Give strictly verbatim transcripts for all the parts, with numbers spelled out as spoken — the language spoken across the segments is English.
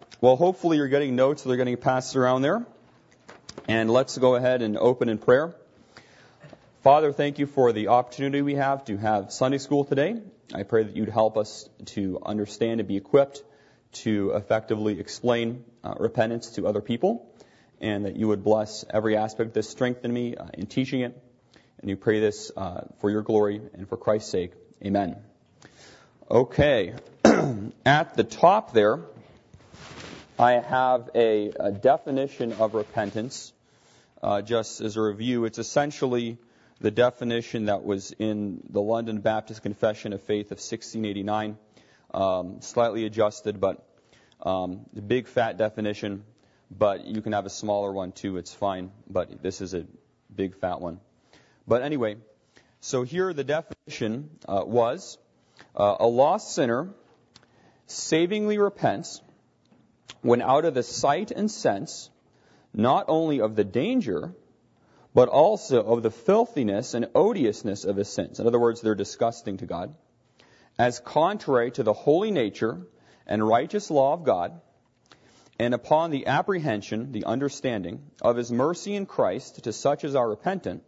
well, hopefully you're getting notes that are getting passed around there. And let's go ahead and open in prayer. Father, thank you for the opportunity we have to have Sunday school today. I pray that you'd help us to understand and be equipped to effectively explain uh, repentance to other people, and that you would bless every aspect of this, strengthen me uh, in teaching it. And we pray this uh, for your glory and for Christ's sake. Amen. Okay. At the top there, I have a, a definition of repentance. Uh, just as a review, it's essentially the definition that was in the London Baptist Confession of Faith of sixteen eighty-nine, um, slightly adjusted, but um, the big fat definition, but you can have a smaller one too, it's fine, but this is a big fat one. But anyway, so here the definition uh, was, uh, a lost sinner savingly repents when out of the sight and sense, not only of the danger, but also of the filthiness and odiousness of his sins. In other words, they're disgusting to God, as contrary to the holy nature and righteous law of God, and upon the apprehension, the understanding, of his mercy in Christ to such as are repentant,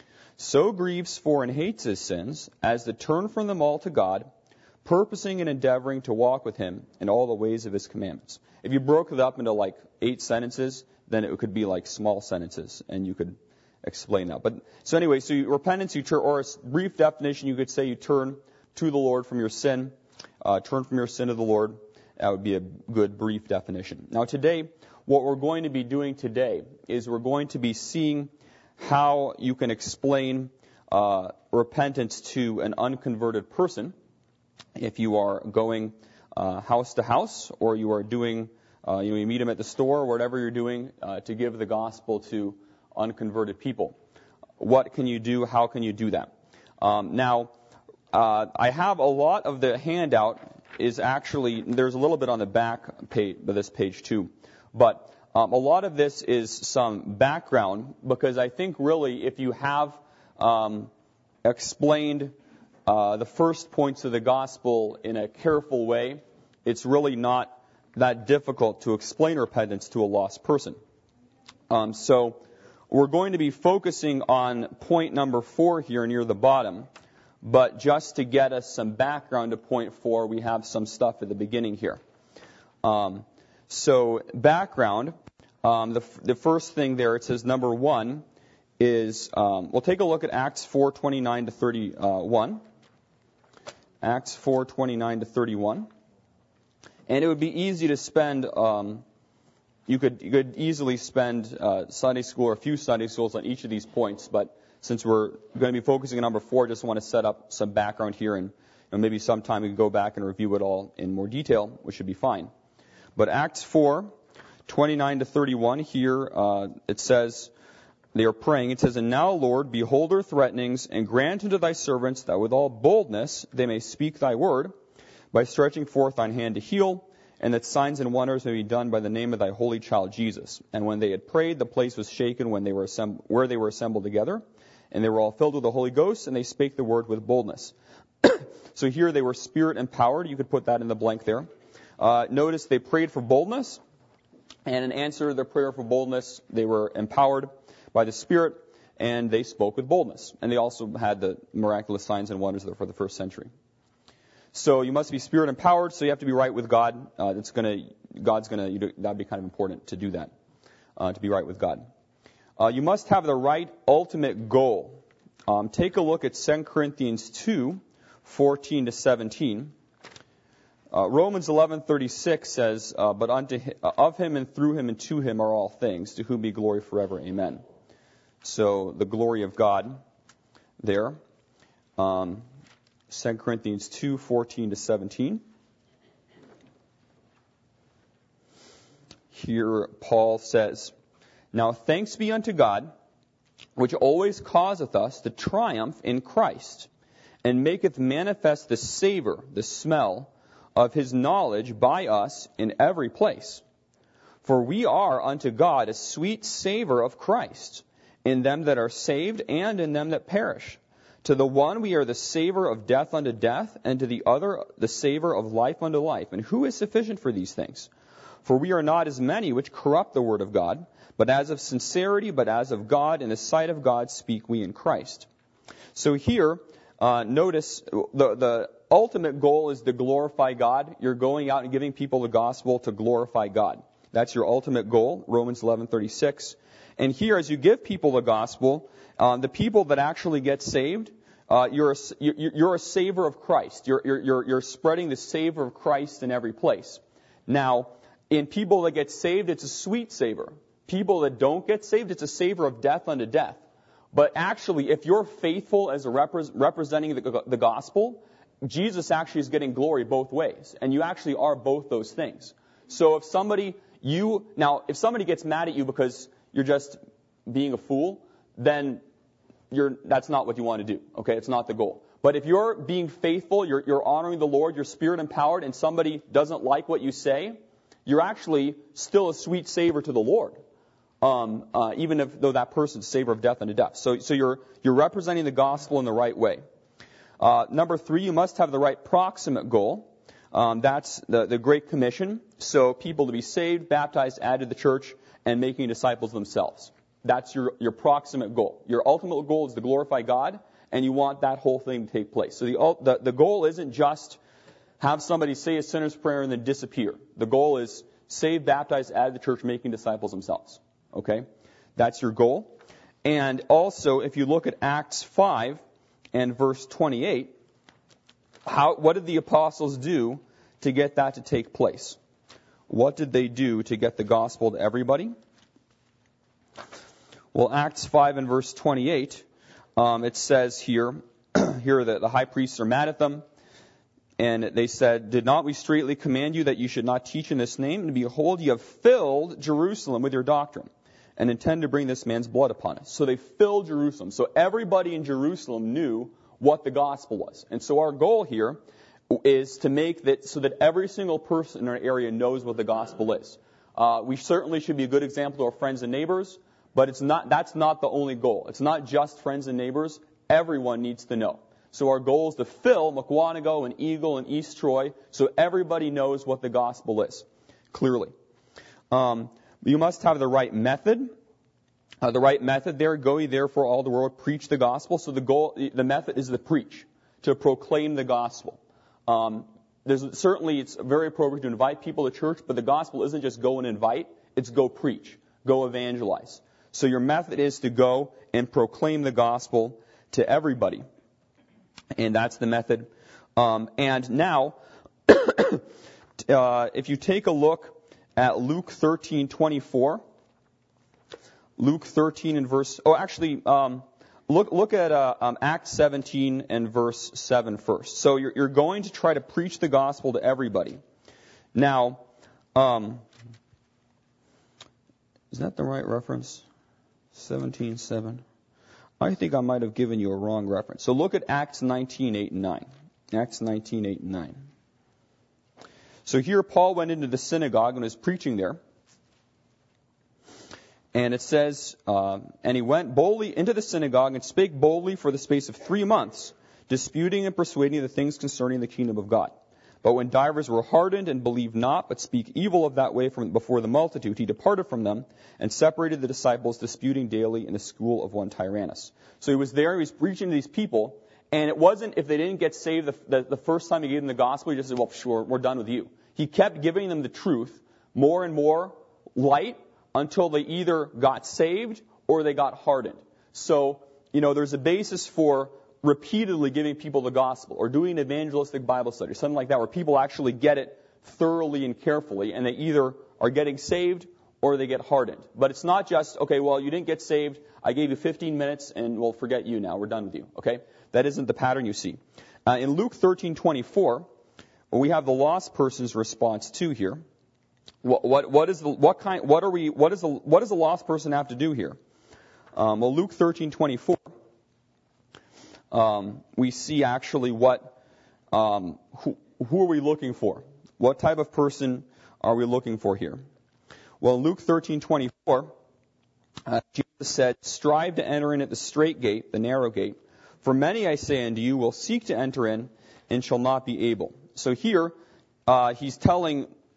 so grieves for and hates his sins, as to turn from them all to God, purposing and endeavoring to walk with him in all the ways of his commandments. If you broke it up into like eight sentences, then it could be like small sentences, and you could explain that. But so anyway, so you, repentance, you turn, or a brief definition, you could say you turn to the Lord from your sin, uh, turn from your sin to the Lord. That would be a good brief definition. Now today, what we're going to be doing today is we're going to be seeing how you can explain uh, repentance to an unconverted person if you are going uh, house to house, or you are doing, uh, you know, you meet them at the store, or whatever you're doing uh, to give the gospel to unconverted people. What can you do? How can you do that? Um, now, uh, I have a lot of the handout is actually, there's a little bit on the back page of this page too, but um, a lot of this is some background, because I think really if you have um, explained uh, the first points of the gospel in a careful way, it's really not that difficult to explain repentance to a lost person. Um, so we're going to be focusing on point number four here near the bottom. But just to get us some background to point four, we have some stuff at the beginning here. Um, so background, um, the, the first thing there, it says number one is, um, we'll take a look at Acts four twenty-nine to thirty-one. Acts four twenty-nine to thirty-one. And it would be easy to spend, um, you could you could easily spend uh, Sunday school or a few Sunday schools on each of these points, but since we're going to be focusing on number four, I just want to set up some background here, and you know, maybe sometime we can go back and review it all in more detail, which should be fine. But Acts four twenty-nine to thirty-one, here uh, it says, they are praying, it says, "And now, Lord, behold their threatenings, and grant unto thy servants that with all boldness they may speak thy word, by stretching forth thine hand to heal, and that signs and wonders may be done by the name of thy holy child Jesus." And when they had prayed, the place was shaken when they were assemb- where they were assembled together. And they were all filled with the Holy Ghost, and they spake the word with boldness. So here they were spirit empowered. You could put that in the blank there. Uh, notice they prayed for boldness, and in answer to their prayer for boldness, they were empowered by the Spirit, and they spoke with boldness. And they also had the miraculous signs and wonders for the first century. So you must be spirit empowered, so you have to be right with God. Uh, that's gonna, God's going to, that'd be kind of important to do that, uh, to be right with God. Uh, you must have the right ultimate goal. Um, take a look at Second Corinthians two, fourteen to seventeen. Uh, Romans eleven thirty-six says, uh, "But unto him, uh, of him and through him and to him are all things, to whom be glory forever. Amen." So the glory of God there. Um, Second Corinthians two, fourteen to seventeen. Here Paul says, "Now thanks be unto God, which always causeth us to triumph in Christ, and maketh manifest the savor, the smell, of his knowledge by us in every place. For we are unto God a sweet savor of Christ, in them that are saved and in them that perish. To the one we are the savor of death unto death, and to the other the savor of life unto life. And who is sufficient for these things? For we are not as many which corrupt the word of God, but as of sincerity, but as of God, in the sight of God speak we in Christ. So here, uh, notice the, the ultimate goal is to glorify God. You're going out and giving people the gospel to glorify God. That's your ultimate goal, Romans eleven thirty-six. And here, as you give people the gospel, uh, the people that actually get saved, uh, you're, a, you're a savor of Christ. You're, you're, you're spreading the savor of Christ in every place. Now, in people that get saved, it's a sweet savor. People that don't get saved, it's a savor of death unto death. But actually, if you're faithful as a repre- representing the, the gospel, Jesus actually is getting glory both ways. And you actually are both those things. So if somebody, you, now, if somebody gets mad at you because you're just being a fool, then you're, that's not what you want to do. Okay? It's not the goal. But if you're being faithful, you're, you're honoring the Lord, you're spirit empowered, and somebody doesn't like what you say, you're actually still a sweet savor to the Lord. Um, uh, even if though that person's savor of death unto death. So, so you're you're representing the gospel in the right way. Uh, number three, you must have the right proximate goal. Um, that's the, the Great Commission. So people to be saved, baptized, added to the church, and making disciples themselves. That's your, your proximate goal. Your ultimate goal is to glorify God, and you want that whole thing to take place. So the the, the goal isn't just have somebody say a sinner's prayer and then disappear. The goal is save, baptize, add to the church, making disciples themselves. Okay? That's your goal. And also, if you look at Acts five and verse twenty-eight, how, what did the apostles do to get that to take place? What did they do to get the gospel to everybody? Well, Acts five and verse twenty-eight, um, it says here, here that the high priests are mad at them. And they said, did not we straitly command you that you should not teach in this name? And behold, you have filled Jerusalem with your doctrine, and intend to bring this man's blood upon us. So they filled Jerusalem. So everybody in Jerusalem knew what the gospel was. And so our goal here is to make that so that every single person in our area knows what the gospel is. Uh, we certainly should be a good example to our friends and neighbors, but it's not. That's not the only goal. It's not just friends and neighbors. Everyone needs to know. So our goal is to fill Mukwonago and Eagle and East Troy so everybody knows what the gospel is, clearly. Um, you must have the right method. Uh, the right method there, go ye therefore all the world, preach the gospel. So the goal, the method is to preach, to proclaim the gospel. Um, there's certainly, it's very appropriate to invite people to church, but the gospel isn't just go and invite, it's go preach, go evangelize. So your method is to go and proclaim the gospel to everybody. And that's the method. Um, and now, uh, if you take a look at Luke thirteen twenty-four, Luke thirteen and verse, oh, actually, um, look look at uh, um, Acts seventeen and verse seven first. So you're, you're going to try to preach the gospel to everybody. Now, um, is that the right reference? seventeen seven. I think I might have given you a wrong reference. So look at Acts nineteen eight and nine. Acts nineteen eight and nine. So here Paul went into the synagogue and was preaching there. And it says, uh, and he went boldly into the synagogue and spake boldly for the space of three months, disputing and persuading the things concerning the kingdom of God. But when divers were hardened and believed not, but speak evil of that way from before the multitude, he departed from them and separated the disciples, disputing daily in the school of one Tyrannus. So he was there, he was preaching to these people, and it wasn't if they didn't get saved the, the, the first time he gave them the gospel, he just said, well, sure, we're done with you. He kept giving them the truth, more and more light, until they either got saved or they got hardened. So, you know, there's a basis for repeatedly giving people the gospel or doing an evangelistic Bible study, something like that, where people actually get it thoroughly and carefully, and they either are getting saved or they get hardened. But it's not just, okay, well, you didn't get saved, I gave you fifteen minutes, and we'll forget you now, we're done with you, okay? That isn't the pattern you see. Uh, in Luke thirteen twenty-four, we have the lost person's response too here. What, what, what is the, what kind, what are we, what is the, what does the lost person have to do here? Um, well, Luke thirteen twenty-four, um, we see actually what, um, who, who are we looking for? What type of person are we looking for here? Well, Luke thirteen twenty-four, uh, Jesus said, strive to enter in at the straight gate, the narrow gate. For many, I say unto you, will seek to enter in and shall not be able. So here, uh, he's telling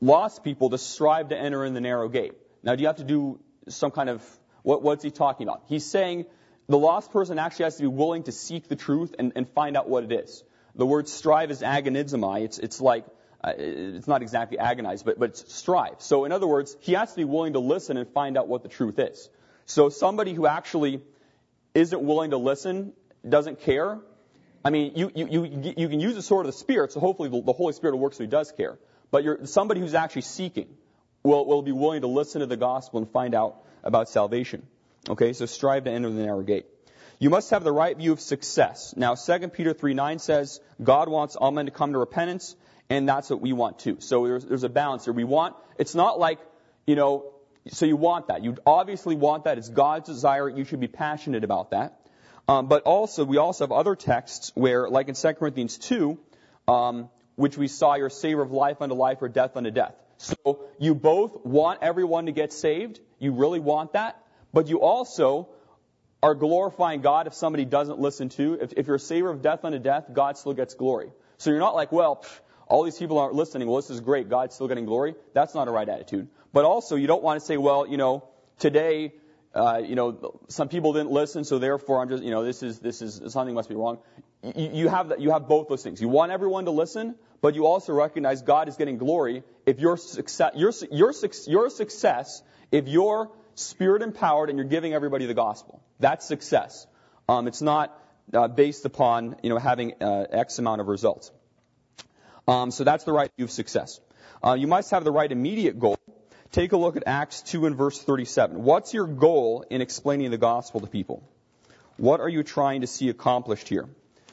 lost people to strive to enter in the narrow gate. Now, do you have to do some kind of, what, what's he talking about? He's saying the lost person actually has to be willing to seek the truth and, and find out what it is. The word strive is agonizomai. It's, it's like, uh, it's not exactly agonize, but, but it's strive. So in other words, he has to be willing to listen and find out what the truth is. So somebody who actually isn't willing to listen, doesn't care, I mean, you, you, you, you can use the sword of the Spirit, so hopefully the, the Holy Spirit will work so he does care. But you're, somebody who's actually seeking will, will be willing to listen to the gospel and find out about salvation. Okay, so strive to enter the narrow gate. You must have the right view of success. Now, Second Peter three nine says, God wants all men to come to repentance, and that's what we want too. So there's, there's a balance here. We want, it's not like, you know, so you want that. You obviously want that. It's God's desire. You should be passionate about that. Um, but also, we also have other texts where, like in Second Corinthians two, um, which we saw, you're a savor of life unto life or death unto death. So you both want everyone to get saved. You really want that. But you also are glorifying God if somebody doesn't listen to. If, if you're a savor of death unto death, God still gets glory. So you're not like, well, pff, all these people aren't listening. Well, this is great. God's still getting glory. That's not a right attitude. But also, you don't want to say, well, you know, today, uh, you know, some people didn't listen, so therefore I'm just, you know, this is this is something must be wrong. You, you have that. You have both those things. You want everyone to listen, but you also recognize God is getting glory if your success, your your your success, if you're Spirit empowered and you're giving everybody the gospel. That's success. Um, it's not uh, based upon, you know, having uh, X amount of results. Um, so that's the right view of success. Uh, you must have the right immediate goal. Take a look at Acts two and verse thirty-seven. What's your goal in explaining the gospel to people? What are you trying to see accomplished here?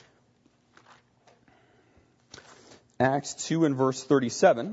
Acts two and verse thirty-seven.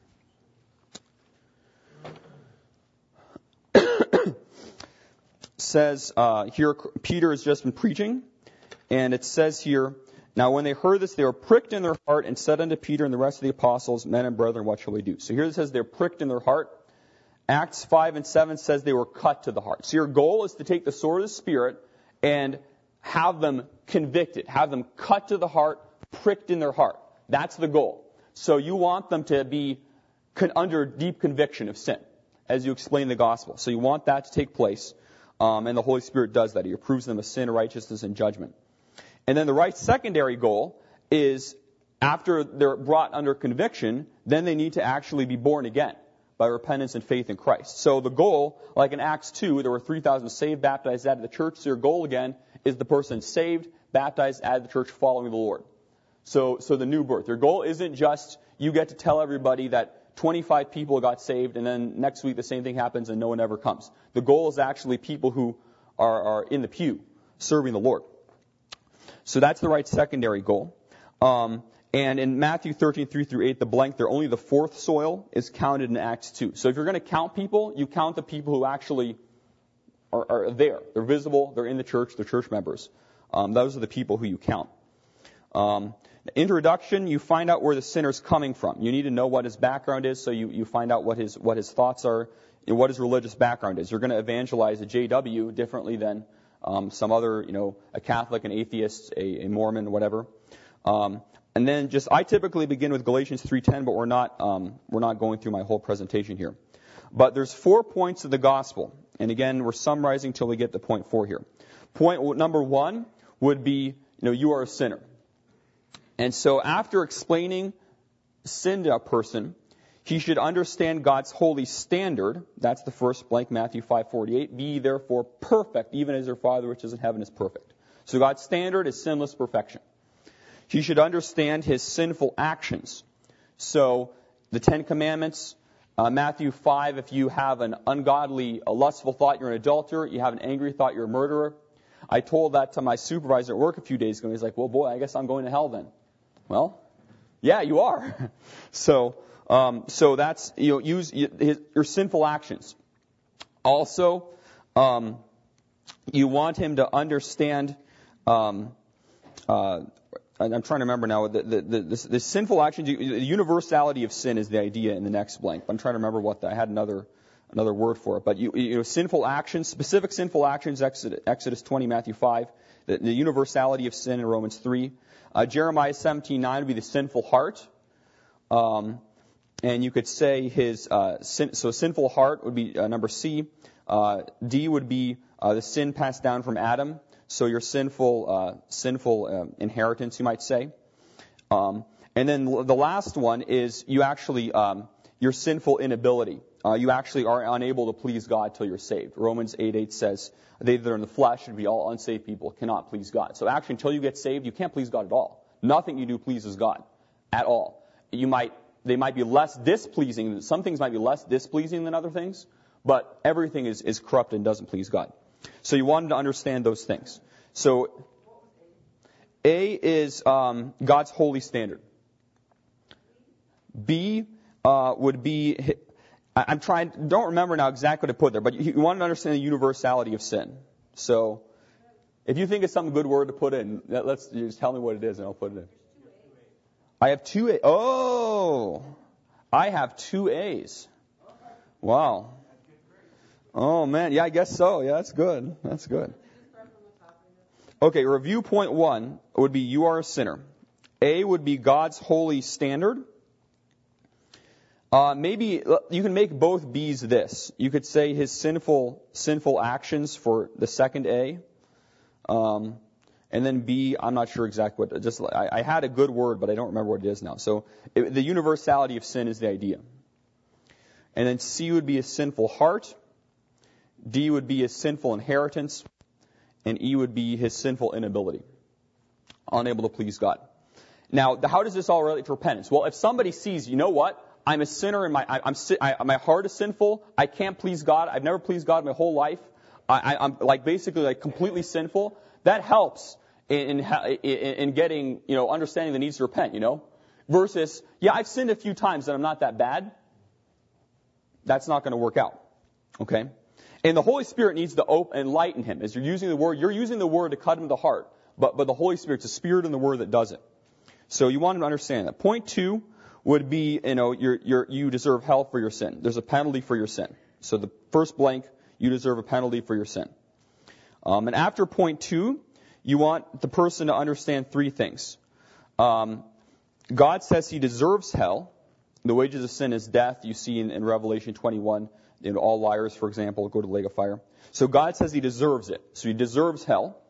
Says uh, here, Peter has just been preaching, and it says here, now when they heard this, they were pricked in their heart and said unto Peter and the rest of the apostles, men and brethren, what shall we do? So here it says they're pricked in their heart. Acts five and seven says they were cut to the heart. So your goal is to take the sword of the Spirit and have them convicted, have them cut to the heart, pricked in their heart. That's the goal. So you want them to be con- under deep conviction of sin as you explain the gospel. So you want that to take place. Um, and the Holy Spirit does that. He approves them of sin, righteousness, and judgment. And then the right secondary goal is after they're brought under conviction, then they need to actually be born again by repentance and faith in Christ. So the goal, like in Acts two, there were three thousand saved, baptized, added to the church. So your goal again is the person saved, baptized, added to the church, following the Lord. So, so the new birth. Your goal isn't just you get to tell everybody that twenty-five people got saved, and then next week the same thing happens and no one ever comes. The goal is actually people who are, are in the pew serving the Lord. So that's the right secondary goal. Um, and in Matthew thirteen, three through eight, the blank there, only the fourth soil is counted in Acts two. So if you're going to count people, you count the people who actually are, are there. They're visible, they're in the church, they're church members. Um, those are the people who you count. Um, Introduction, you find out where the sinner's coming from. You need to know what his background is, so you, you find out what his what his thoughts are and what his religious background is. You're going to evangelize a J W differently than um, some other, you know, a Catholic, an atheist, a, a Mormon, whatever. Um, and then just I typically begin with Galatians three ten, but we're not um, we're not going through my whole presentation here. But there's four points of the gospel, and again we're summarizing till we get to point four here. Point number one would be, you know, you are a sinner. And so after explaining sin to a person, he should understand God's holy standard. That's the first blank, Matthew five forty-eight. Be ye therefore perfect, even as your Father which is in heaven is perfect. So God's standard is sinless perfection. He should understand his sinful actions. So the Ten Commandments, uh, Matthew five, if you have an ungodly, a lustful thought, you're an adulterer. You have an angry thought, you're a murderer. I told that to my supervisor at work a few days ago. He's like, well, boy, I guess I'm going to hell then. Well, yeah, you are. so, um, so that's, you know, use his, your sinful actions. Also, um, you want him to understand, um, uh, I'm trying to remember now, the, the, the, the, the sinful actions, the universality of sin is the idea in the next blank. I'm trying to remember what the, I had another, another word for it. But you, you know, sinful actions, specific sinful actions, Exodus, Exodus twenty, Matthew five, the, the universality of sin in Romans three. Uh, Jeremiah seventeen nine would be the sinful heart. Um, and you could say his uh, sin, so sinful heart would be uh, number C. Uh, D would be uh, the sin passed down from Adam. So your sinful, uh, sinful uh, inheritance, you might say. Um, and then the last one is you actually um, your sinful inability. Uh, you actually are unable to please God till you're saved. Romans eight eight says, "They that are in the flesh should be all unsaved people cannot please God." So actually, until you get saved, you can't please God at all. Nothing you do pleases God at all. You might they might be less displeasing. Some things might be less displeasing than other things, but everything is is corrupt and doesn't please God. So you wanted to understand those things. So A is um, God's holy standard. B uh, would be, I, I'm trying, don't remember now exactly what to put there, but you, you want to understand the universality of sin. So if you think it's some good word to put in, let's just tell me what it is and I'll put it in. I have two A. Oh, I have two A's. Wow. Oh, man. Yeah, I guess so. Yeah, that's good. That's good. Okay, review point one would be you are a sinner. A would be God's holy standard. Uh, maybe you can make both B's this. You could say his sinful sinful actions for the second A. Um, and then B, I'm not sure exactly what. Just I, I had a good word, but I don't remember what it is now. So it, the universality of sin is the idea. And then C would be a sinful heart. D would be his sinful inheritance, and E would be his sinful inability, unable to please God. Now, how does this all relate to repentance? Well, if somebody sees, you know what, I'm a sinner, and my I, I'm I, my heart is sinful. I can't please God. I've never pleased God my whole life. I, I, I'm like basically like completely sinful. That helps in, in in getting you know understanding the needs to repent. You know, versus yeah, I've sinned a few times and I'm not that bad. That's not going to work out. Okay. And the Holy Spirit needs to open, enlighten him. As you're using the word, you're using the word to cut him to the heart. But, but the Holy Spirit's the Spirit in the word that does it. So you want him to understand that. Point two would be, you know, you're, you're, you deserve hell for your sin. There's a penalty for your sin. So the first blank, you deserve a penalty for your sin. Um, and after point two, you want the person to understand three things. Um, God says he deserves hell. The wages of sin is death. You see in, in Revelation twenty-one. You know, all liars, for example, go to the lake of fire. So God says he deserves it. So he deserves hell.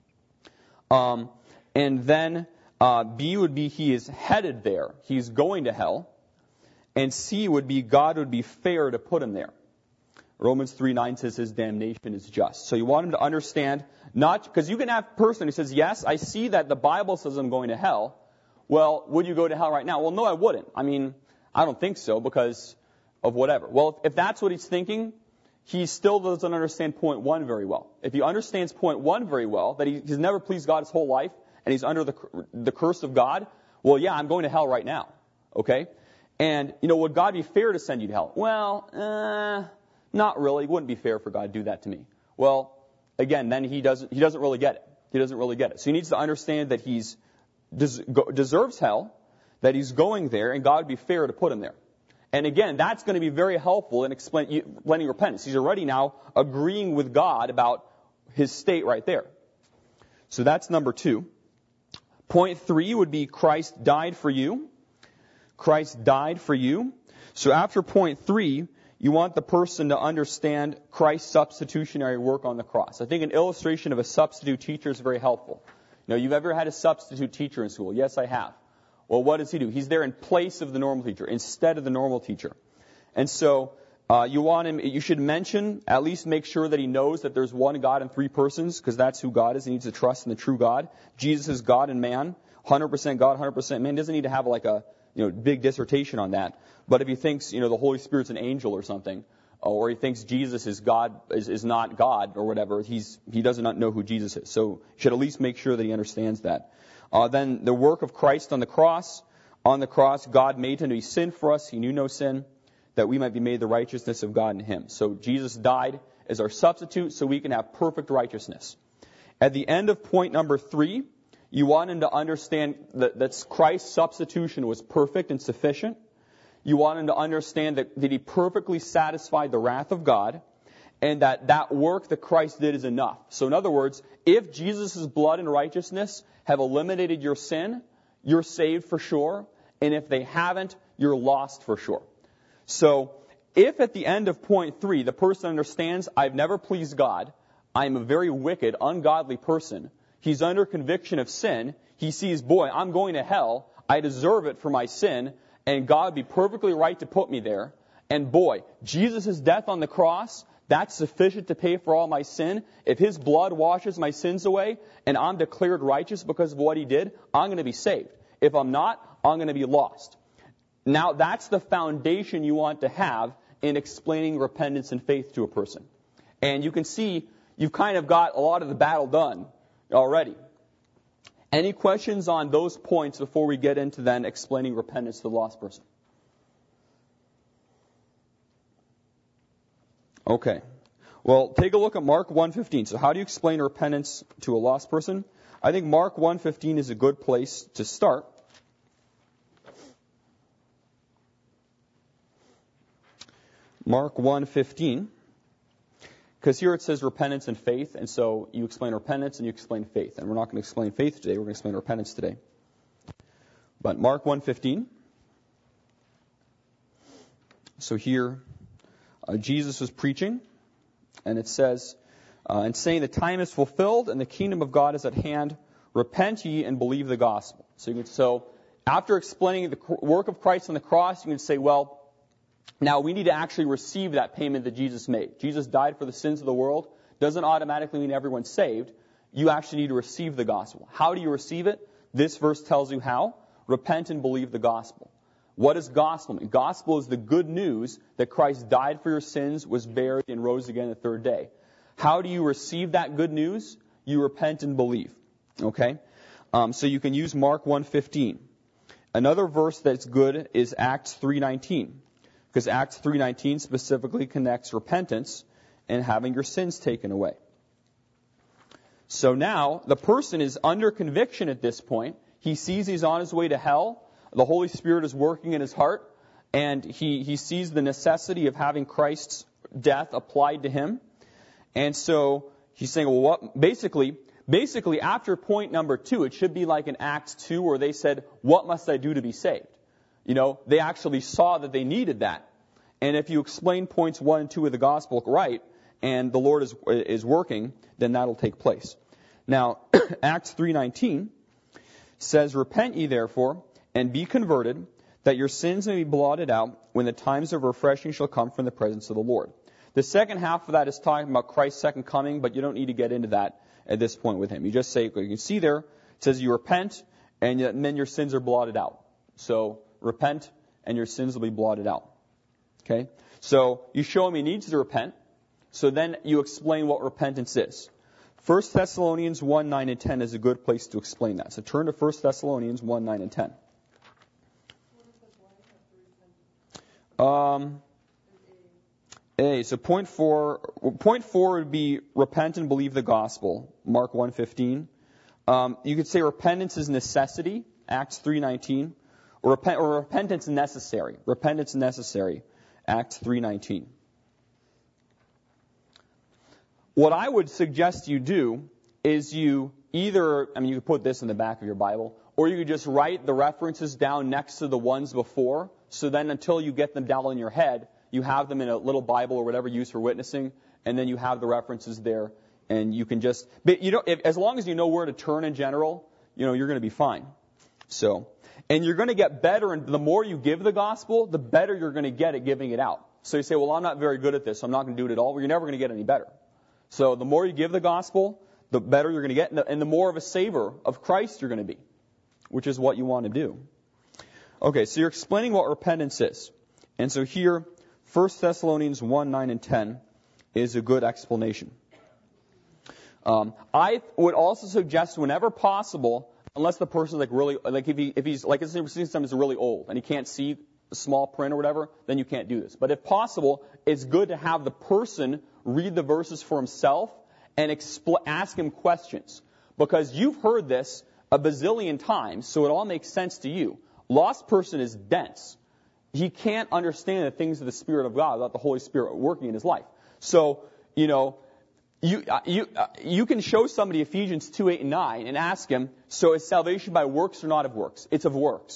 Um, and then uh, B would be he is headed there. He's going to hell. And C would be God would be fair to put him there. Romans three nine says his damnation is just. So you want him to understand, not because you can have a person who says, yes, I see that the Bible says I'm going to hell. Well, would you go to hell right now? Well, no, I wouldn't. I mean, I don't think so because of whatever. Well, if that's what he's thinking, he still doesn't understand point one very well. If he understands point one very well, that he, he's never pleased God his whole life, and he's under the the curse of God, well, yeah, I'm going to hell right now. Okay? And, you know, would God be fair to send you to hell? Well, uh, not really. It wouldn't be fair for God to do that to me. Well, again, then he doesn't he doesn't really get it. He doesn't really get it. So he needs to understand that he's des- deserves hell, that he's going there, and God would be fair to put him there. And again, that's going to be very helpful in explaining repentance. He's already now agreeing with God about his state right there. So that's number two. Point three would be Christ died for you. Christ died for you. So after point three, you want the person to understand Christ's substitutionary work on the cross. I think an illustration of a substitute teacher is very helpful. You know, you've ever had a substitute teacher in school? Yes, I have. Well, what does he do? He's there in place of the normal teacher, instead of the normal teacher. And so uh, you want him. You should mention, at least make sure that he knows that there's one God in three persons, because that's who God is. He needs to trust in the true God. Jesus is God and man, one hundred percent God, one hundred percent man. He doesn't need to have like a you know big dissertation on that. But if he thinks you know the Holy Spirit's an angel or something, or he thinks Jesus is God is, is not God or whatever, he's he does not know who Jesus is. So you should at least make sure that he understands that. Uh, then the work of Christ on the cross. On the cross, God made him to be sin for us. He knew no sin, that we might be made the righteousness of God in him. So Jesus died as our substitute so we can have perfect righteousness. At the end of point number three, you want him to understand that, that Christ's substitution was perfect and sufficient. You want him to understand that, that he perfectly satisfied the wrath of God, and that that work that Christ did is enough. So in other words, if Jesus' blood and righteousness have eliminated your sin, you're saved for sure. And if they haven't, you're lost for sure. So if at the end of point three, the person understands, I've never pleased God, I'm a very wicked, ungodly person, he's under conviction of sin, he sees, boy, I'm going to hell, I deserve it for my sin, and God would be perfectly right to put me there, and boy, Jesus' death on the cross, that's sufficient to pay for all my sin. If his blood washes my sins away and I'm declared righteous because of what he did, I'm going to be saved. If I'm not, I'm going to be lost. Now, that's the foundation you want to have in explaining repentance and faith to a person. And you can see you've kind of got a lot of the battle done already. Any questions on those points before we get into then explaining repentance to the lost person? Okay. Well, take a look at Mark one fifteen. So how do you explain repentance to a lost person? I think Mark one fifteen is a good place to start. Mark one fifteen. Because here it says repentance and faith, and so you explain repentance and you explain faith. And we're not going to explain faith today, we're going to explain repentance today. But Mark one fifteen. So here, uh, Jesus was preaching, and it says, uh, and saying the time is fulfilled and the kingdom of God is at hand, repent ye and believe the gospel. So, you can, so after explaining the work of Christ on the cross, you can say, well, now we need to actually receive that payment that Jesus made. Jesus died for the sins of the world. Doesn't automatically mean everyone's saved. You actually need to receive the gospel. How do you receive it? This verse tells you how. Repent and believe the gospel. What does gospel mean? Gospel is the good news that Christ died for your sins, was buried, and rose again the third day. How do you receive that good news? You repent and believe. Okay? Um, so you can use Mark one fifteen. Another verse that's good is Acts three nineteen. Because Acts three nineteen specifically connects repentance and having your sins taken away. So now, the person is under conviction at this point. He sees he's on his way to hell. The Holy Spirit is working in his heart. And he, he sees the necessity of having Christ's death applied to him. And so he's saying, well, what, basically, basically after point number two, it should be like in Acts two where they said, what must I do to be saved? You know, they actually saw that they needed that. And if you explain points one and two of the gospel right, and the Lord is is working, then that'll take place. Now, Acts three nineteen says, repent ye therefore, and be converted, that your sins may be blotted out, when the times of refreshing shall come from the presence of the Lord. The second half of that is talking about Christ's second coming, but you don't need to get into that at this point with him. You just say, you can see there, it says you repent, and then your sins are blotted out. So, repent, and your sins will be blotted out. Okay? So, you show him he needs to repent. So then you explain what repentance is. First Thessalonians one, nine, and ten is a good place to explain that. So turn to First Thessalonians one, nine, and ten. Um, A. So point four, point four would be repent and believe the gospel, Mark one fifteen. Um, you could say repentance is necessity, Acts three nineteen. Or, repent, or repentance necessary, repentance necessary, Acts three nineteen. What I would suggest you do is you either, I mean, you could put this in the back of your Bible, or you could just write the references down next to the ones before, so then until you get them down in your head, you have them in a little Bible or whatever you use for witnessing, and then you have the references there, and you can just, but you know, if, as long as you know where to turn in general, you know, you're going to be fine. So, and you're going to get better, and the more you give the gospel, the better you're going to get at giving it out. So you say, well, I'm not very good at this, so I'm not going to do it at all. Well, you're never going to get any better. So the more you give the gospel, the better you're going to get, and the, and the more of a savor of Christ you're going to be, which is what you want to do. Okay, so you're explaining what repentance is. And so here, First Thessalonians one, nine, and ten is a good explanation. Um, I would also suggest whenever possible, unless the person's like really, like if, he, if he's, like his system is really old and he can't see the small print or whatever, then you can't do this. But if possible, it's good to have the person read the verses for himself and expl- ask him questions. Because you've heard this a bazillion times, so it all makes sense to you. Lost person is dense. He can't understand the things of the Spirit of God without the Holy Spirit working in his life. So, you know, you uh, you uh, you can show somebody Ephesians two, eight, and nine and ask him, so is salvation by works or not of works? It's of works.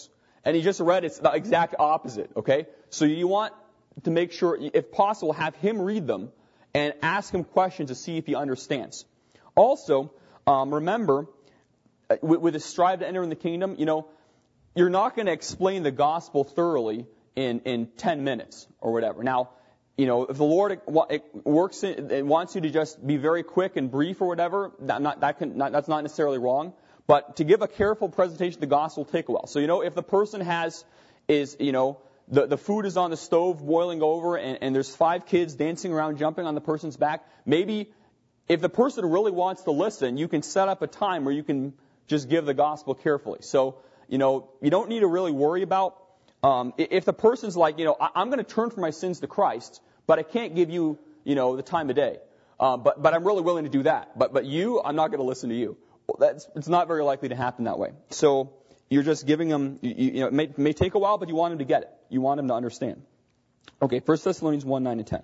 And he just read it's the exact opposite, okay? So you want to make sure, if possible, have him read them and ask him questions to see if he understands. Also, um, remember, with, with a strive to enter in the kingdom, you know, you're not going to explain the gospel thoroughly in, in ten minutes or whatever. Now, you know, if the Lord works, in, it wants you to just be very quick and brief or whatever, that, not, that can, not, that's not necessarily wrong. But to give a careful presentation of the gospel will take a while. So, you know, if the person has, is, you know, the, the food is on the stove boiling over and, and there's five kids dancing around, jumping on the person's back, maybe if the person really wants to listen, you can set up a time where you can just give the gospel carefully. So, you know, you don't need to really worry about, um, if the person's like, you know, I, I'm going to turn from my sins to Christ, but I can't give you, you know, the time of day. Um, but, but I'm really willing to do that. But, but you, I'm not going to listen to you. Well, that's, it's not very likely to happen that way. So you're just giving them, you, you know, it may, may take a while, but you want them to get it. You want them to understand. Okay, First Thessalonians one, nine and ten.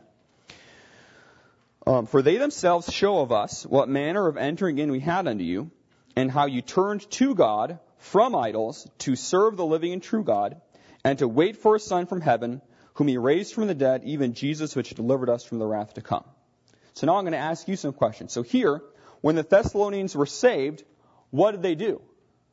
Um, For they themselves show of us what manner of entering in we had unto you, and how you turned to God from idols to serve the living and true God, and to wait for a Son from heaven, whom he raised from the dead, even Jesus, which delivered us from the wrath to come. So now I'm going to ask you some questions. So here, when the Thessalonians were saved, what did they do?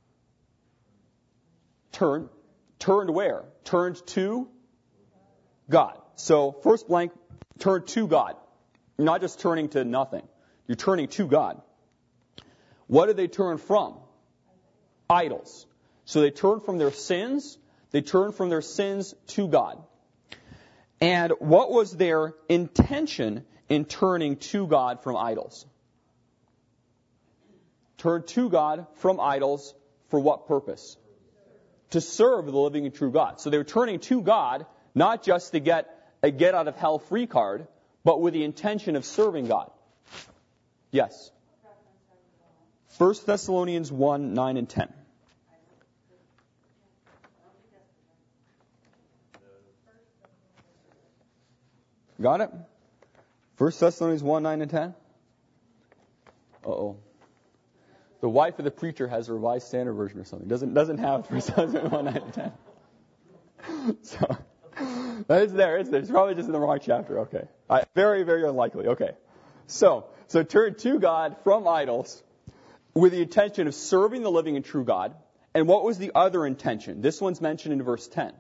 Turn, turned where? Turned to God. So first blank, turn to God. You're not just turning to nothing. You're turning to God. What did they turn from? Idols. So they turned from their sins. They turned from their sins to God. And what was their intention in turning to God from idols? Turn to God from idols for what purpose? To serve the living and true God. So they were turning to God not just to get a get out of hell free card, but with the intention of serving God. Yes. First Thessalonians one, nine and ten. Got it? First Thessalonians one, nine and ten. Uh-oh. The wife of the preacher has a Revised Standard Version or something. Doesn't doesn't have First Thessalonians one, nine and ten. So it's there. It's there. It's probably just in the wrong chapter. Okay. Right. Very, very unlikely. Okay. So so turn to God from idols with the intention of serving the living and true God. And what was the other intention? This one's mentioned in verse ten.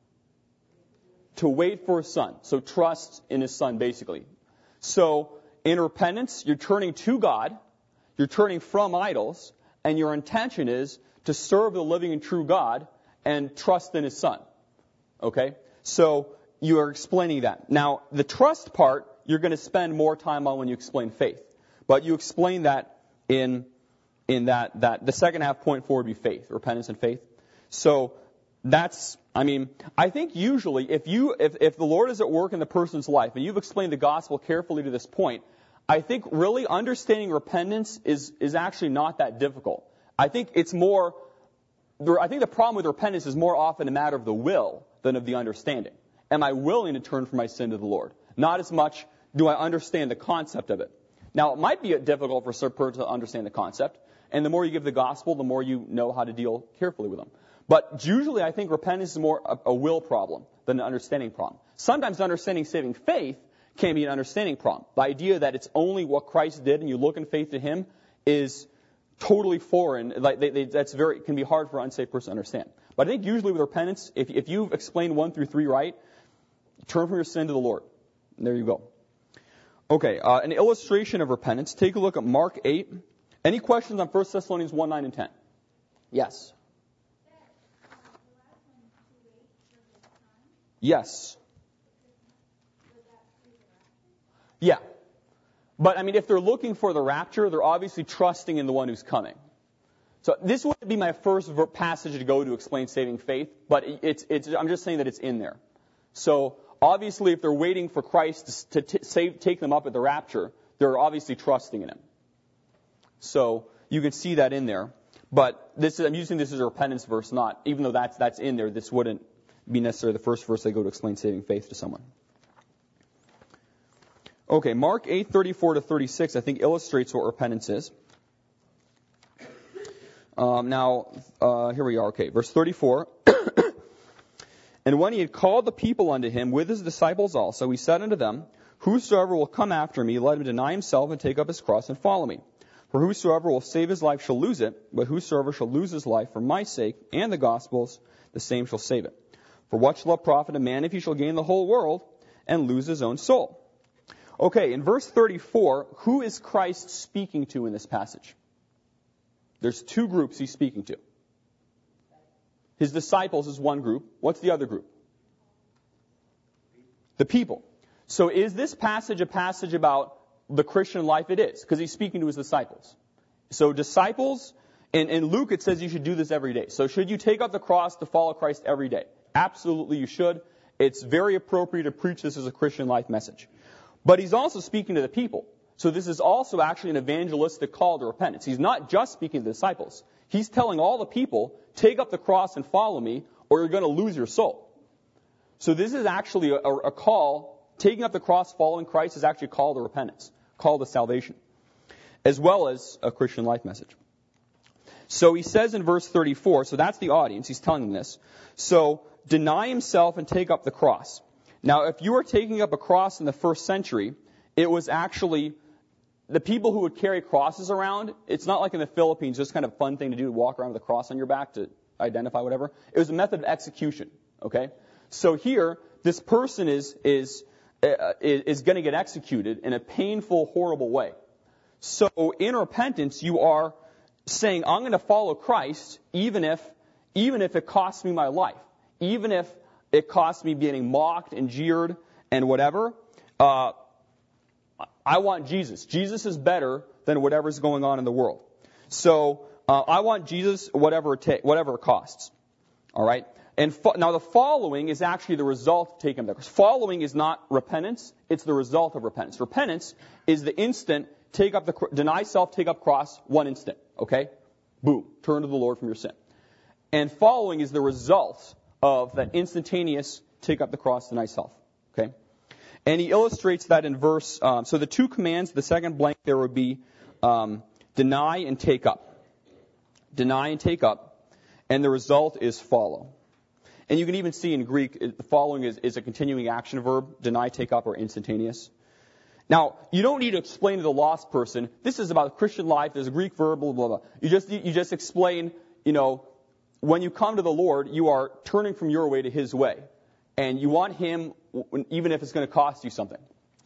To wait for a son. So trust in his son, basically. So in repentance, you're turning to God. You're turning from idols, and your intention is to serve the living and true God and trust in his Son. Okay? So you are explaining that. Now, the trust part, you're going to spend more time on when you explain faith. But you explain that in in that, that the second half point four would be faith, repentance and faith. So that's, I mean, I think usually if you if, if the Lord is at work in the person's life and you've explained the gospel carefully to this point, I think really understanding repentance is, is actually not that difficult. I think it's more, I think the problem with repentance is more often a matter of the will than of the understanding. Am I willing to turn from my sin to the Lord? Not as much do I understand the concept of it. Now, it might be difficult for a person to understand the concept, and the more you give the gospel, the more you know how to deal carefully with them. But usually I think repentance is more a, a will problem than an understanding problem. Sometimes understanding saving faith can be an understanding problem. The idea that it's only what Christ did and you look in faith to him is totally foreign. Like they, they, that's very can be hard for an unsaved person to understand. But I think usually with repentance, if, if you've explained one through three right, turn from your sin to the Lord. And there you go. Okay, uh, an illustration of repentance. Take a look at Mark eight. Any questions on First Thessalonians one, nine, and ten? Yes. Yes. Yeah. But, I mean, if they're looking for the rapture, they're obviously trusting in the one who's coming. So this would be my first passage to go to explain saving faith, but it's, it's, I'm just saying that it's in there. So, obviously, if they're waiting for Christ to t- save, take them up at the rapture, they're obviously trusting in him. So, you can see that in there. But this is, I'm using this as a repentance verse, not, even though that's, that's in there, this wouldn't be necessarily the first verse I go to explain saving faith to someone. Okay, Mark eight, thirty-four to thirty-six, I think illustrates what repentance is. Um, now, uh, here we are. Okay, verse thirty-four. And when he had called the people unto him with his disciples also, he said unto them, Whosoever will come after me, let him deny himself and take up his cross and follow me. For whosoever will save his life shall lose it, but whosoever shall lose his life for my sake and the gospel's, the same shall save it. For what shall it profit a man if he shall gain the whole world and lose his own soul? Okay, in verse thirty-four, who is Christ speaking to in this passage? There's two groups he's speaking to. His disciples is one group. What's the other group? The people. So is this passage a passage about the Christian life? It is, because he's speaking to his disciples. So disciples, in, in Luke it says you should do this every day. So should you take up the cross to follow Christ every day? Absolutely you should. It's very appropriate to preach this as a Christian life message. But he's also speaking to the people. So this is also actually an evangelistic call to repentance. He's not just speaking to the disciples. He's telling all the people, take up the cross and follow me, or you're going to lose your soul. So this is actually a, a call, taking up the cross, following Christ is actually a call to repentance, call to salvation, as well as a Christian life message. So he says in verse thirty-four, so that's the audience, he's telling them this. So deny himself and take up the cross. Now if you were taking up a cross in the first century, it was actually the people who would carry crosses around. It's not like in the Philippines, just kind of a fun thing to do, to walk around with a cross on your back to identify whatever. It was a method of execution, okay? So here, this person is is uh, is going to get executed in a painful, horrible way. So in repentance, you are saying, I'm going to follow Christ even if even if it costs me my life, even if it costs me being mocked and jeered and whatever. Uh, I want Jesus. Jesus is better than whatever's going on in the world. So uh, I want Jesus, whatever it ta- whatever it costs. All right. And fo- now the following is actually the result of taking the cross. Following is not repentance; it's the result of repentance. Repentance is the instant take up the deny self, take up cross, one instant. Okay, boom, turn to the Lord from your sin. And following is the result of that instantaneous take up the cross, deny self. Okay. And he illustrates that in verse, um, so the two commands, the second blank there would be um, deny and take up. Deny and take up. And the result is follow. And you can even see in Greek, the following is, is a continuing action verb, deny, take up, or instantaneous. Now, you don't need to explain to the lost person, this is about Christian life, there's a Greek verb, blah, blah, blah. You just, you just explain, you know, when you come to the Lord, you are turning from your way to His way. And you want Him, even if it's going to cost you something.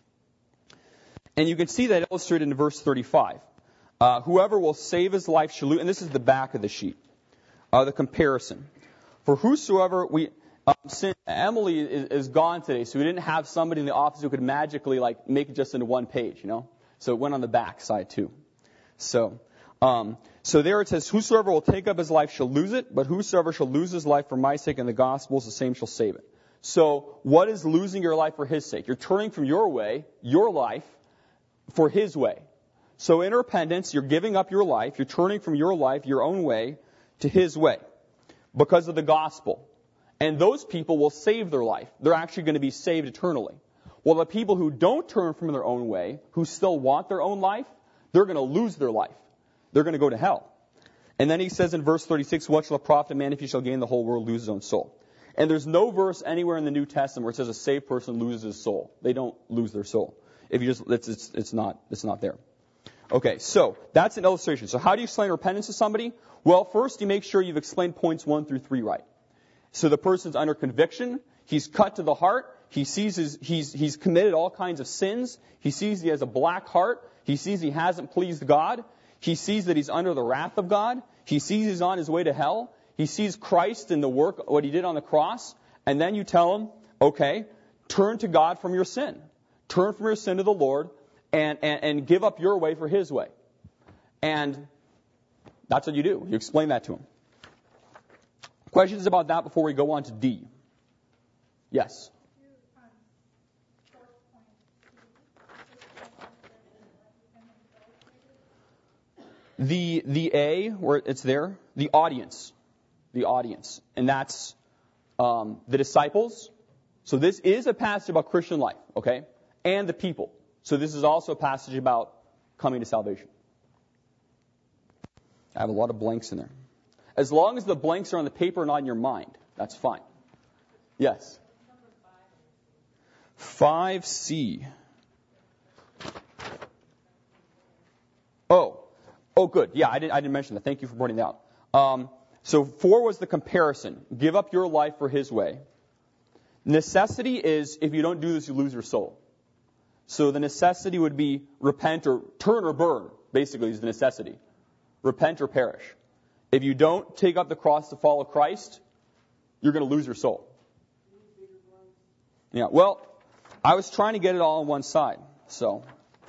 And you can see that illustrated in verse thirty-five. Uh, whoever will save his life shall lose, and this is the back of the sheet, uh, the comparison. For whosoever we, um, since Emily is, is gone today, so we didn't have somebody in the office who could magically like make it just into one page, you know. So it went on the back side too. So, um, so there it says, whosoever will take up his life shall lose it, but whosoever shall lose his life for my sake and the gospel's, the same shall save it. So what is losing your life for His sake? You're turning from your way, your life, for His way. So in repentance, you're giving up your life, you're turning from your life, your own way, to His way because of the gospel. And those people will save their life. They're actually going to be saved eternally. Well, the people who don't turn from their own way, who still want their own life, they're going to lose their life. They're going to go to hell. And then he says in verse thirty-six, what shall it profit a man if he shall gain the whole world, lose his own soul? And there's no verse anywhere in the New Testament where it says a saved person loses his soul. They don't lose their soul. If you just, it's, it's, it's not, it's not there. Okay, so that's an illustration. So how do you explain repentance to somebody? Well, first you make sure you've explained points one through three right. So the person's under conviction. He's cut to the heart. He sees his, he's, he's committed all kinds of sins. He sees he has a black heart. He sees he hasn't pleased God. He sees that he's under the wrath of God. He sees he's on his way to hell. He sees Christ in the work, what He did on the cross, and then you tell him, okay, turn to God from your sin. Turn from your sin to the Lord and, and, and give up your way for His way. And that's what you do. You explain that to him. Questions about that before we go on to D? Yes? The, the A, where it's there, the audience. The audience. And that's um, the disciples. So this is a passage about Christian life, okay? And the people. So this is also a passage about coming to salvation. I have a lot of blanks in there. As long as the blanks are on the paper and not in your mind, that's fine. Yes. five C. Oh. Oh, good. Yeah, I didn't, I didn't mention that. Thank you for pointing that out. Um, so four was the comparison. Give up your life for his way. Necessity is, if you don't do this, you lose your soul. So the necessity would be repent or turn or burn, basically, is the necessity. Repent or perish. If you don't take up the cross to follow Christ, you're going to lose your soul. Yeah, well, I was trying to get it all on one side. So,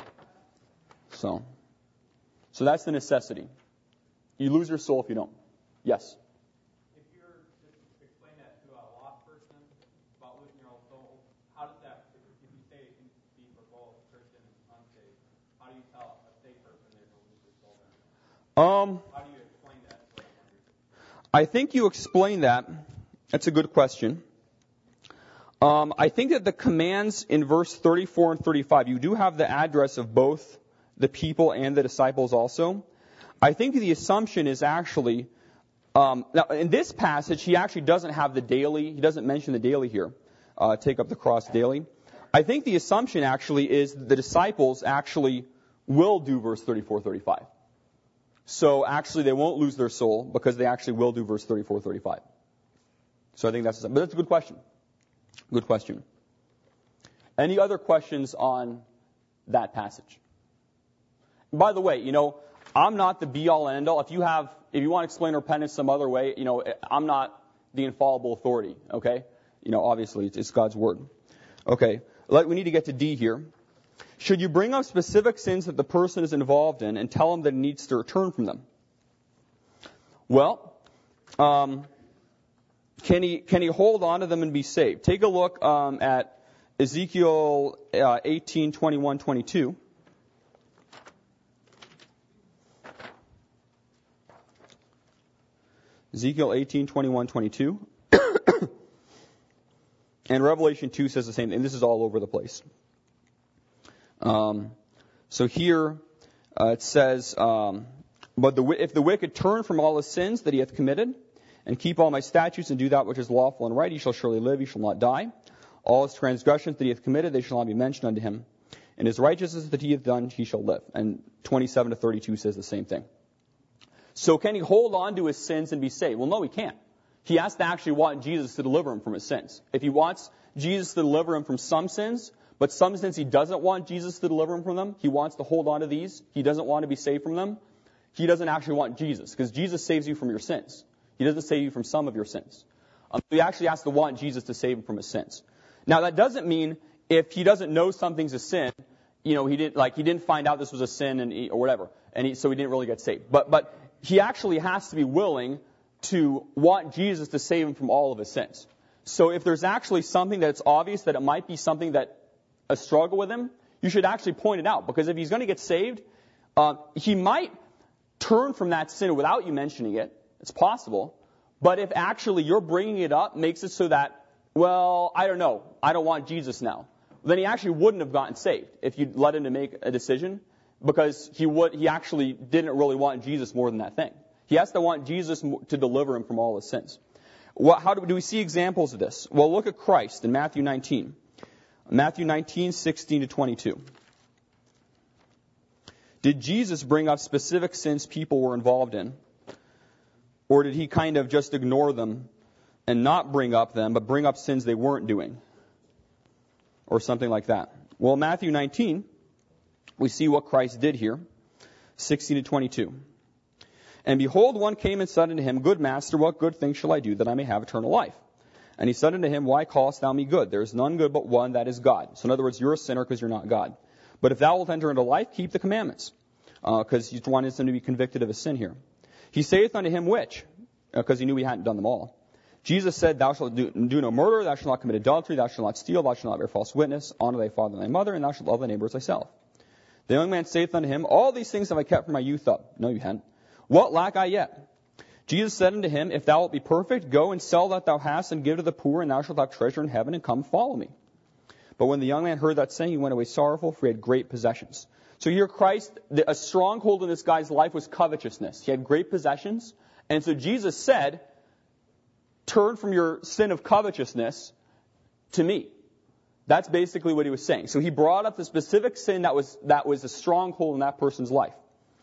so, so that's the necessity. You lose your soul if you don't. Yes? If you're to explain that to a lost person about losing your own soul, how does that, if you say it can be for both Christian and unsaved, how do you tell a saved person they're going to lose their soul then? Um, how do you explain that? I think you explain that. That's a good question. Um, I think that the commands in verse thirty-four and thirty-five, you do have the address of both the people and the disciples also. I think the assumption is actually, um, now in this passage, he actually doesn't have the daily, he doesn't mention the daily here, uh, take up the cross daily. I think the assumption actually is that the disciples actually will do verse thirty-four, thirty-five. So actually they won't lose their soul because they actually will do verse thirty-four, thirty-five. So I think that's, but that's a good question. Good question. Any other questions on that passage? By the way, you know, I'm not the be-all and end-all. If you have, if you want to explain repentance some other way, you know, I'm not the infallible authority, okay? You know, obviously, it's, it's God's Word. Okay, Let, we need to get to D here. Should you bring up specific sins that the person is involved in and tell him that he needs to return from them? Well, um, can he can he hold on to them and be saved? Take a look um, at Ezekiel uh, eighteen, twenty-one, twenty-two. Ezekiel eighteen, twenty-one, twenty-two. And Revelation two says the same thing. This is all over the place. Um, so here uh, it says, um, but the, if the wicked turn from all his sins that he hath committed, and keep all my statutes, and do that which is lawful and right, he shall surely live, he shall not die. All his transgressions that he hath committed, they shall not be mentioned unto him. And his righteousness that he hath done, he shall live. And twenty-seven to thirty-two says the same thing. So can he hold on to his sins and be saved? Well, no, he can't. He has to actually want Jesus to deliver him from his sins. If he wants Jesus to deliver him from some sins, but some sins he doesn't want Jesus to deliver him from them, he wants to hold on to these, he doesn't want to be saved from them, he doesn't actually want Jesus, because Jesus saves you from your sins. He doesn't save you from some of your sins. Um, he actually has to want Jesus to save him from his sins. Now, that doesn't mean if he doesn't know something's a sin, you know, he didn't like he didn't find out this was a sin and he, or whatever, and he, so he didn't really get saved. But but he actually has to be willing to want Jesus to save him from all of his sins. So if there's actually something that's obvious that it might be something that a struggle with him, you should actually point it out, because if he's going to get saved, uh, he might turn from that sin without you mentioning it. It's possible. But if actually you're bringing it up makes it so that, well, I don't know, I don't want Jesus now, then he actually wouldn't have gotten saved if you let him to make a decision, because he would he actually didn't really want Jesus more than that thing. He has to want Jesus to deliver him from all his sins. Well, how do we, do we see examples of this? Well, look at Christ in Matthew nineteen. Matthew nineteen, sixteen to twenty-two. Did Jesus bring up specific sins people were involved in? Or did he kind of just ignore them and not bring up them, but bring up sins they weren't doing? Or something like that. Well, Matthew nineteen, we see what Christ did here. sixteen to twenty-two. And behold, one came and said unto him, Good master, what good thing shall I do that I may have eternal life? And he said unto him, Why callest thou me good? There is none good but one, that is God. So in other words, you're a sinner because you're not God. But if thou wilt enter into life, keep the commandments. Because uh, he wanted him to be convicted of a sin here. He saith unto him, Which? Because uh, he knew he hadn't done them all. Jesus said, Thou shalt do, do no murder, thou shalt not commit adultery, thou shalt not steal, thou shalt not bear false witness, honor thy father and thy mother, and thou shalt love thy neighbor as thyself. The young man saith unto him, All these things have I kept from my youth up. No, you hadn't. What lack I yet? Jesus said unto him, If thou wilt be perfect, go and sell that thou hast, and give to the poor, and thou shalt have treasure in heaven, and come follow me. But when the young man heard that saying, he went away sorrowful, for he had great possessions. So here Christ, the, a stronghold in this guy's life was covetousness. He had great possessions. And so Jesus said, turn from your sin of covetousness, to me. That's basically what he was saying. So he brought up the specific sin that was that was a stronghold in that person's life.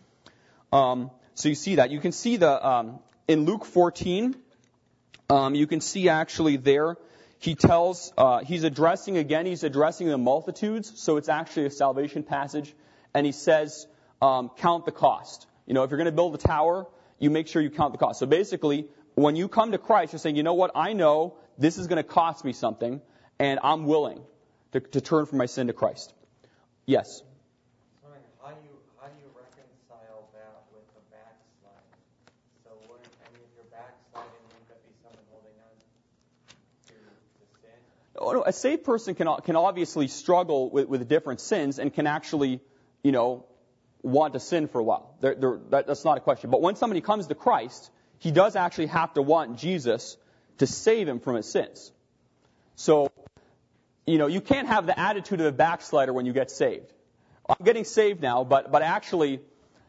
Um, so you see that. You can see the um, in Luke fourteen, um, you can see actually there, he tells, uh, he's addressing, again, he's addressing the multitudes. So it's actually a salvation passage. And he says, um, count the cost. You know, if you're going to build a tower, you make sure you count the cost. So basically, when you come to Christ, you're saying, you know what, I know this is going to cost me something, and I'm willing to, to turn from my sin to Christ. Yes? How do you, how do you reconcile that with the backsliding? So, what, I mean, if you're backsliding, wouldn't that be someone holding on to, to sin? Oh, no, a saved person can can obviously struggle with, with different sins and can actually, you know, want to sin for a while. They're, they're, that, that's not a question. But when somebody comes to Christ, he does actually have to want Jesus to save him from his sins. So, you know, you can't have the attitude of a backslider when you get saved. I'm getting saved now, but but actually,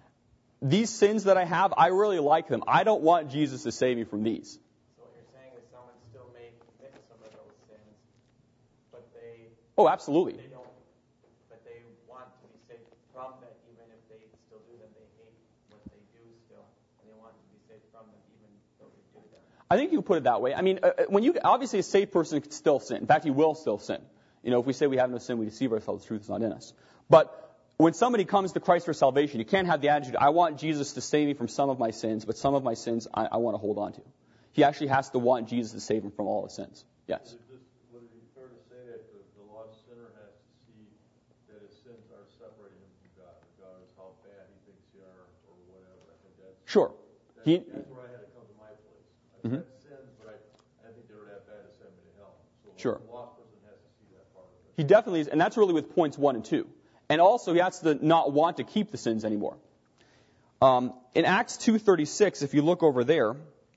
these sins that I have, I really like them. I don't want Jesus to save me from these. So what you're saying is someone still may commit some of those sins, but they... Oh, absolutely. They don't, but they want to be saved from that, even if they still do them. They hate what they do still, and they want to be saved from them, even though they do them. I think you could put it that way. I mean, uh, when you obviously a saved person can still sin. In fact, he will still sin. You know, if we say we have no sin, we deceive ourselves. The truth is not in us. But when somebody comes to Christ for salvation, you can't have the attitude, I want Jesus to save me from some of my sins, but some of my sins I, I want to hold on to. He actually has to want Jesus to save him from all his sins. Yes? Would it, just, would it be fair to say that the, the lost sinner has to see that his sins are separating him from God, regardless how bad he thinks they are or whatever? I think that's, Sure. That's, He, that's where I had to come to my place. I've mm-hmm. had sins, but I, I think they were that bad to send me to hell. So Sure. the lost person has to see that part of it. He definitely is, and that's really with points one and two. And also, he has to not want to keep the sins anymore. Um, in Acts two thirty-six, if you look over there,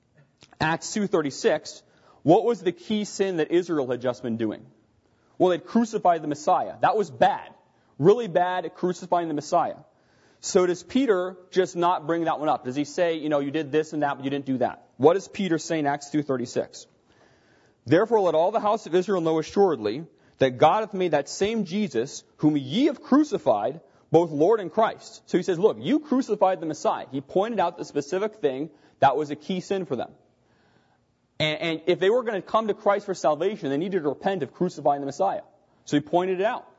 Acts two thirty-six, what was the key sin that Israel had just been doing? Well, they'd crucified the Messiah. That was bad. Really bad at crucifying the Messiah. So does Peter just not bring that one up? Does he say, you know, you did this and that, but you didn't do that? What does Peter say in Acts two thirty-six? Therefore, let all the house of Israel know assuredly that God hath made that same Jesus, whom ye have crucified, both Lord and Christ. So he says, look, you crucified the Messiah. He pointed out the specific thing that was a key sin for them. And, and if they were going to come to Christ for salvation, they needed to repent of crucifying the Messiah. So he pointed it out.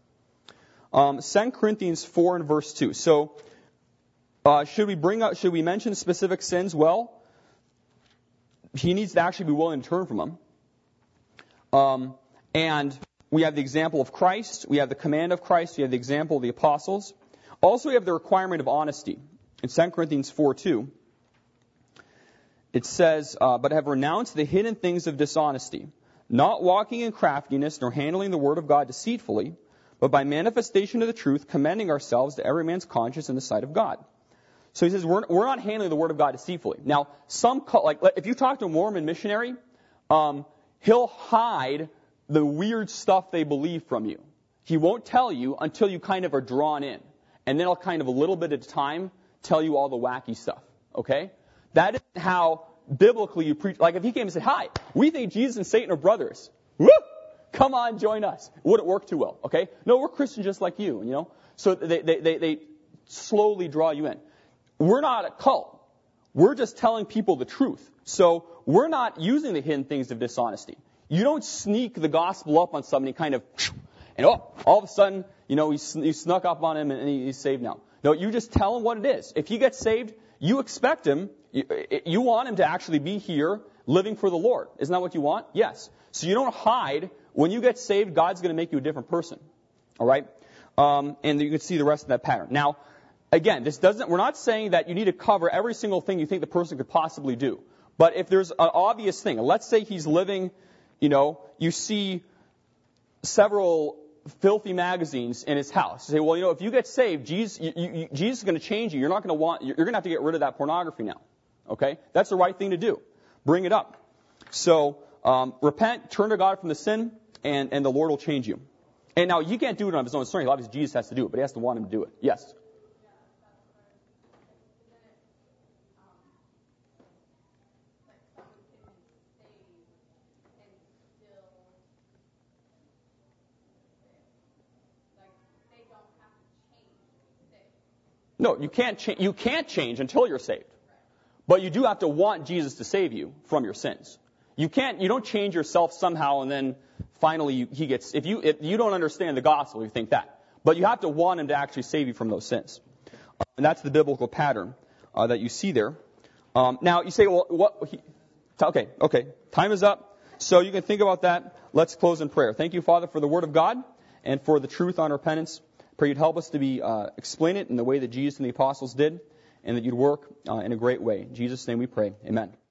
Um, Second Corinthians four and verse two. So uh, should we bring up, should we mention specific sins? Well, he needs to actually be willing to turn from them. Um, and we have the example of Christ. We have the command of Christ. We have the example of the apostles. Also, we have the requirement of honesty. In Second Corinthians four two, it says, uh, but have renounced the hidden things of dishonesty, not walking in craftiness, nor handling the word of God deceitfully, but by manifestation of the truth, commending ourselves to every man's conscience in the sight of God. So he says, we're, we're not handling the word of God deceitfully. Now, some, like, if you talk to a Mormon missionary, um, he'll hide the weird stuff they believe from you. He won't tell you until you kind of are drawn in. And then he'll kind of a little bit at a time tell you all the wacky stuff. Okay? That is how biblically you preach. Like if he came and said, hi, we think Jesus and Satan are brothers. Woo! Come on, join us. It wouldn't work too well. Okay? No, we're Christians just like you. You know? So they, they, they, they slowly draw you in. We're not a cult. We're just telling people the truth. So we're not using the hidden things of dishonesty. You don't sneak the gospel up on somebody kind of, and oh, all of a sudden, you know, you snuck up on him and he's saved now. No, you just tell him what it is. If he gets saved, you expect him, you, you want him to actually be here living for the Lord. Isn't that what you want? Yes. So you don't hide. When you get saved, God's going to make you a different person. All right? Um, and you can see the rest of that pattern. Now, again, this doesn't, we're not saying that you need to cover every single thing you think the person could possibly do. But if there's an obvious thing, let's say he's living, you know, you see several filthy magazines in his house. You say, well, you know, if you get saved, Jesus, you, you, Jesus is going to change you. You're not going to want, you're going to have to get rid of that pornography now. Okay? That's the right thing to do. Bring it up. So, um, repent, turn to God from the sin, and, and the Lord will change you. And now, he can't do it on his own strength. Obviously, Jesus has to do it, but he has to want him to do it. Yes? No, you can't, cha- you can't change until you're saved. But you do have to want Jesus to save you from your sins. You can't, you don't change yourself somehow and then finally you, he gets, if you, if you don't understand the gospel, you think that. But you have to want him to actually save you from those sins. Uh, and that's the biblical pattern uh, that you see there. Um, now you say, well, what, he, okay, okay, time is up. So you can think about that. Let's close in prayer. Thank you, Father, for the word of God and for the truth on repentance. Pray you'd help us to be, uh, explain it in the way that Jesus and the apostles did, and that you'd work uh, in a great way. In Jesus' name we pray. Amen.